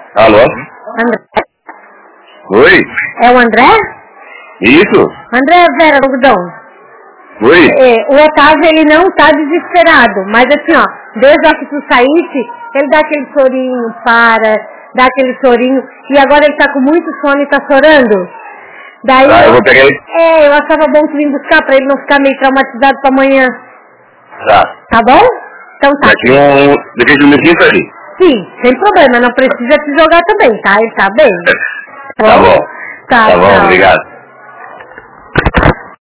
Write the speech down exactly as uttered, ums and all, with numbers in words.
Alô? André? Oi? É o André? Isso? André Vera, algodão. Oi? É, o Otávio, ele não tá desesperado, mas assim, ó, desde a que tu saísse, ele dá aquele chorinho, para, dá aquele chorinho, e agora ele tá com muito sono e tá chorando. Daí Ah, eu vou pegar ele. É, eu achava bom tu vir buscar pra ele não ficar meio traumatizado pra amanhã. Tá. Tá bom? Então tá. Daqui um... Daqui de um minutinho tá ali. Sim, sem problema, não precisa te jogar também, tá? Ele tá bem. Tá bom. Tá, Tá bom, tchau. obrigado.